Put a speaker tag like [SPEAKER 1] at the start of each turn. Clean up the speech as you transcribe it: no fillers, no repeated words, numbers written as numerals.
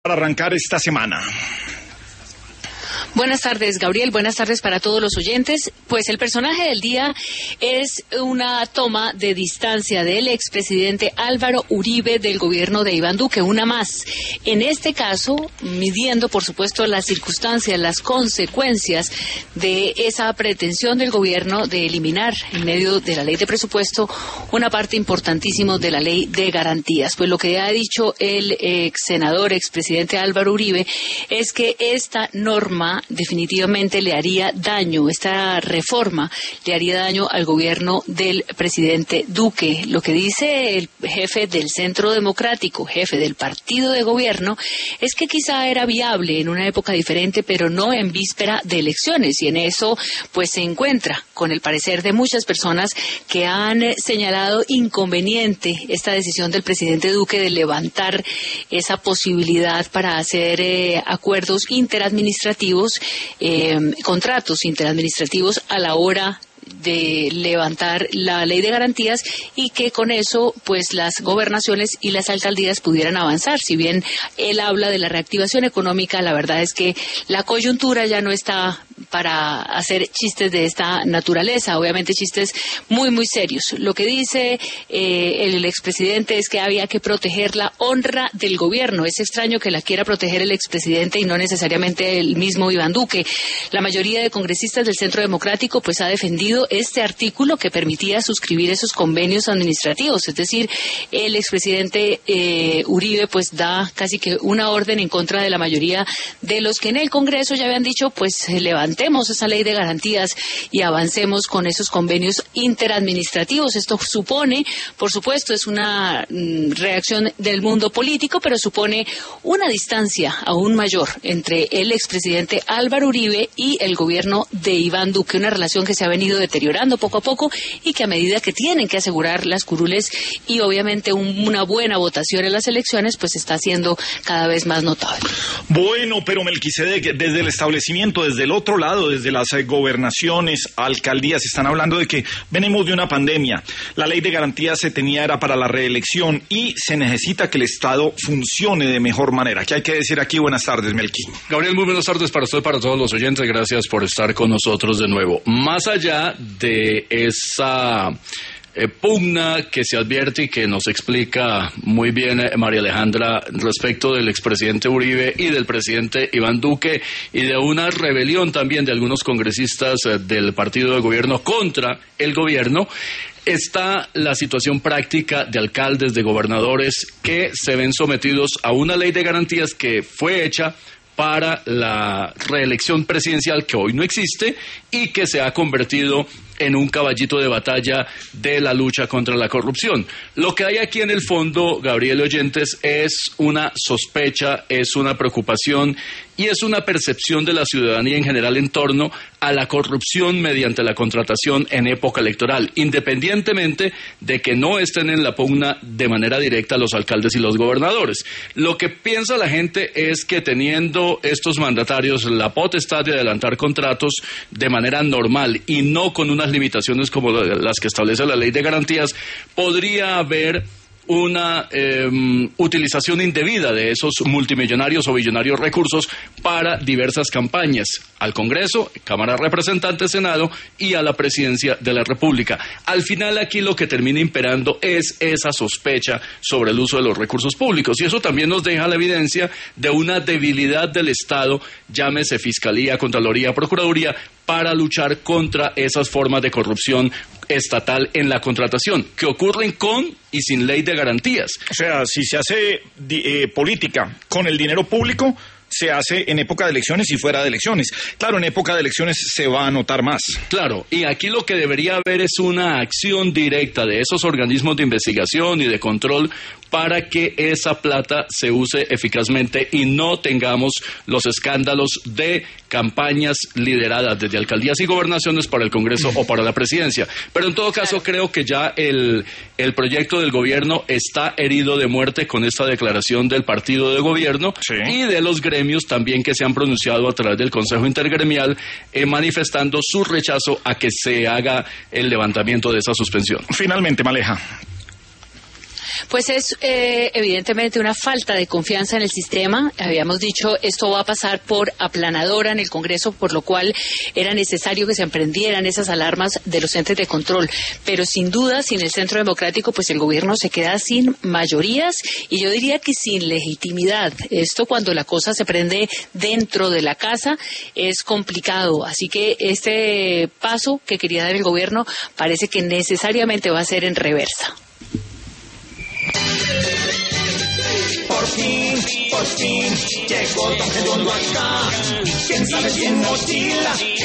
[SPEAKER 1] para arrancar esta semana.
[SPEAKER 2] Buenas tardes, Gabriel. Buenas tardes para todos los oyentes. Pues el personaje del día es una toma de distancia del expresidente Álvaro Uribe del gobierno de Iván Duque, una más. En este caso, midiendo, por supuesto, las circunstancias, las consecuencias de esa pretensión del gobierno de eliminar, en medio de la ley de presupuesto, una parte importantísima de la ley de garantías. Pues lo que ha dicho el expresidente Álvaro Uribe es que esta norma definitivamente le haría daño, esta reforma le haría daño al gobierno del presidente Duque. Lo que dice el jefe del Centro Democrático, jefe del partido de gobierno, es que quizá era viable en una época diferente, pero no en víspera de elecciones, y en eso pues se encuentra con el parecer de muchas personas que han señalado inconveniente esta decisión del presidente Duque de levantar esa posibilidad para hacer acuerdos interadministrativos, contratos interadministrativos a la hora de levantar la ley de garantías, y que con eso pues las gobernaciones y las alcaldías pudieran avanzar. Si bien él habla de la reactivación económica, la verdad es que la coyuntura ya no está para hacer chistes de esta naturaleza, obviamente chistes muy muy serios. Lo que dice el expresidente es que había que proteger la honra del gobierno. Es extraño que la quiera proteger el expresidente y no necesariamente el mismo Iván Duque. La mayoría de congresistas del Centro Democrático pues ha defendido este artículo que permitía suscribir esos convenios administrativos. Es decir, el expresidente Uribe pues da casi que una orden en contra de la mayoría de los que en el Congreso ya habían dicho pues levantemos esa ley de garantías y avancemos con esos convenios interadministrativos. Esto supone, por supuesto, es una reacción del mundo político, pero supone una distancia aún mayor entre el expresidente Álvaro Uribe y el gobierno de Iván Duque, una relación que se ha venido deteriorando poco a poco y que a medida que tienen que asegurar las curules y obviamente una buena votación en las elecciones, pues está siendo cada vez más notable.
[SPEAKER 1] Bueno, pero Melquisedec, desde el establecimiento, desde el otro lado, desde las gobernaciones, alcaldías, están hablando de que venimos de una pandemia. La ley de garantías se tenía era para la reelección y se necesita que el Estado funcione de mejor manera. ¿Qué hay que decir aquí? Buenas tardes, Melqui.
[SPEAKER 3] Gabriel, muy buenas tardes para usted y para todos los oyentes. Gracias por estar con nosotros de nuevo. Más allá de esa pugna que se advierte y que nos explica muy bien María Alejandra respecto del expresidente Uribe y del presidente Iván Duque, y de una rebelión también de algunos congresistas del partido de gobierno contra el gobierno, está la situación práctica de alcaldes, de gobernadores que se ven sometidos a una ley de garantías que fue hecha para la reelección presidencial, que hoy no existe y que se ha convertido en un caballito de batalla de la lucha contra la corrupción. Lo que hay aquí en el fondo, Gabriel y oyentes, es una sospecha, es una preocupación y es una percepción de la ciudadanía en general en torno a la corrupción mediante la contratación en época electoral, independientemente de que no estén en la pugna de manera directa los alcaldes y los gobernadores. Lo que piensa la gente es que teniendo estos mandatarios la potestad de adelantar contratos de manera normal y no con unas limitaciones como las que establece la ley de garantías, podría haber una utilización indebida de esos multimillonarios o billonarios recursos para diversas campañas al Congreso, Cámara de Representantes, Senado y a la Presidencia de la República. Al final aquí lo que termina imperando es esa sospecha sobre el uso de los recursos públicos, y eso también nos deja la evidencia de una debilidad del Estado, llámese Fiscalía, Contraloría, Procuraduría, para luchar contra esas formas de corrupción estatal en la contratación, que ocurren con y sin ley de garantías.
[SPEAKER 1] O sea, si se hace política con el dinero público, se hace en época de elecciones y fuera de elecciones. Claro, en época de elecciones se va a notar más.
[SPEAKER 3] Claro, y aquí lo que debería haber es una acción directa de esos organismos de investigación y de control para que esa plata se use eficazmente y no tengamos los escándalos de campañas lideradas desde alcaldías y gobernaciones para el Congreso o para la presidencia. Pero en todo caso creo que ya el proyecto del gobierno está herido de muerte con esta declaración del partido de gobierno, sí, y de los gremios también que se han pronunciado a través del Consejo Intergremial manifestando su rechazo a que se haga el levantamiento de esa suspensión.
[SPEAKER 1] Finalmente, Maleja.
[SPEAKER 2] Pues es evidentemente una falta de confianza en el sistema. Habíamos dicho, esto va a pasar por aplanadora en el Congreso, por lo cual era necesario que se emprendieran esas alarmas de los entes de control. Pero sin duda, sin el Centro Democrático, pues el gobierno se queda sin mayorías y yo diría que sin legitimidad. Esto cuando la cosa se prende dentro de la casa es complicado. Así que este paso que quería dar el gobierno parece que necesariamente va a ser en reversa.
[SPEAKER 4] Por fin, llegó Don Gediondo acá. ¿Quién sabe si en mochila?